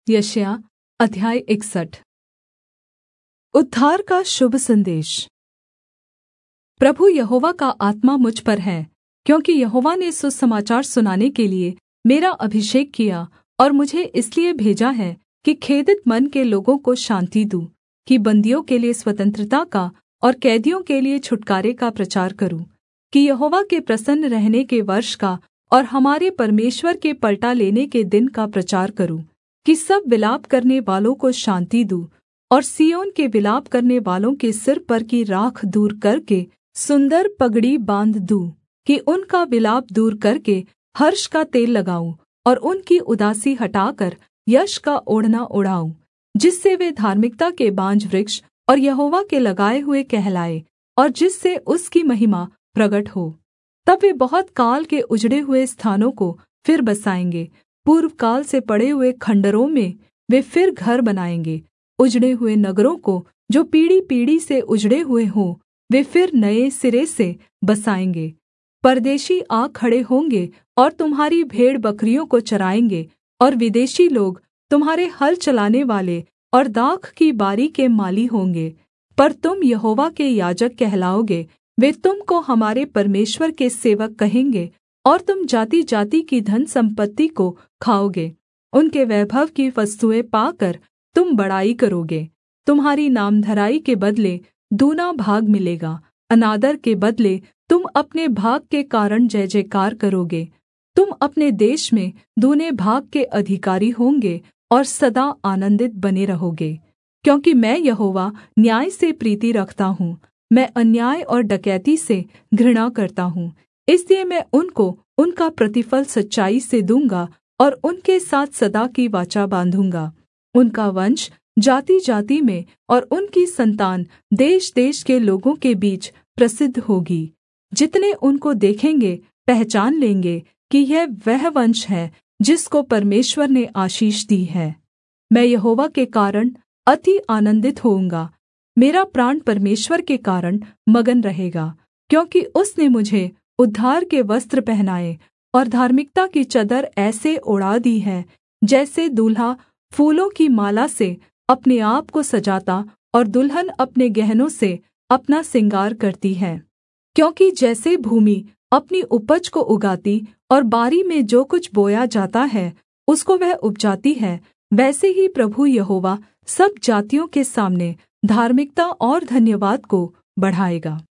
यशायाह अध्याय 61। उद्धार का शुभ संदेश। प्रभु यहोवा का आत्मा मुझ पर है, क्योंकि यहोवा ने सुसमाचार सुनाने के लिए मेरा अभिषेक किया और मुझे इसलिए भेजा है कि खेदित मन के लोगों को शान्ति दूँ, कि बन्दियों के लिए स्वतंत्रता का और कैदियों के लिए छुटकारे का प्रचार करूँ, कि यहोवा के प्रसन्न रहने के वर्ष का और हमारे परमेश्वर के पलटा लेने के दिन का प्रचार करूँ, कि सब विलाप करने वालों को शान्ति दूँ और सिय्योन के विलाप करने वालों के सिर पर की राख दूर करके सुन्दर पगड़ी बाँध दूँ, कि उनका विलाप दूर करके हर्ष का तेल लगाऊँ और उनकी उदासी हटाकर यश का ओढ़ना ओढ़ाऊँ, जिससे वे धार्मिकता के बांज वृक्ष और यहोवा के लगाए हुए कहलाए और जिससे उसकी महिमा प्रगट हो। तब वे बहुत काल के उजड़े हुए स्थानों को फिर बसाएँगे, पूर्वकाल से पड़े हुए खण्डहरों में वे फिर घर बनाएँगे। उजड़े हुए नगरों को जो पीढ़ी-पीढ़ी से उजड़े हुए हों, वे फिर नए सिरे से बसाएँगे। परदेशी आ खड़े होंगे और तुम्हारी भेड़बकरियों को चराएँगे, और विदेशी लोग तुम्हारे हल चलानेवाले और दाख की बारी के माली होंगे। पर तुम यहोवा के याजक कहलाओगे, वे तुम को हमारे परमेश्वर के सेवक कहेंगे, और तुम जाति-जाति की धन-सम्पत्ति को खाओगे। उनके वैभव की वस्तुएँ पाकर तुम बड़ाई करोगे। तुम्हारी नामधराई के बदले दूना भाग मिलेगा, अनादर के बदले तुम अपने भाग के कारण जय जयकार करोगे। तुम अपने देश में दूने भाग के अधिकारी होंगे और सदा आनन्दित बने रहोगे, क्योंकि मैं यहोवा न्याय से प्रीति रखता हूँ। मैं अन्याय और डकैती से घृणा करता हूँ, इसलिए मैं उनको उनका प्रतिफल सच्चाई से दूँगा और उनके साथ सदा की वाचा बाँधूँगा। उनका वंश जाति-जाति में और उनकी संतान देश-देश के लोगों के बीच प्रसिद्ध होगी। जितने उनको देखेंगे पहचान लेंगे कि यह वह वंश है जिसको परमेश्वर ने आशीष दी है। मैं यहोवा के कारण अति आनन्दित होऊँगा, मेरा प्राण परमेश्वर के कारण मगन रहेगा, क्योंकि उसने मुझे उद्धार के वस्त्र पहनाए और धार्मिकता की चद्दर ऐसे ओढ़ा दी है, जैसे दूल्हा फूलों की माला से अपने आप को सजाता और दुल्हन अपने गहनों से अपना सिंगार करती है। क्योंकि जैसे भूमि अपनी उपज को उगाती और बारी में जो कुछ बोया जाता है उसको वह उपजाती है, वैसे ही प्रभु यहोवा सब जातियों के सामने धार्मिकता और धन्यवाद को बढ़ाएगा।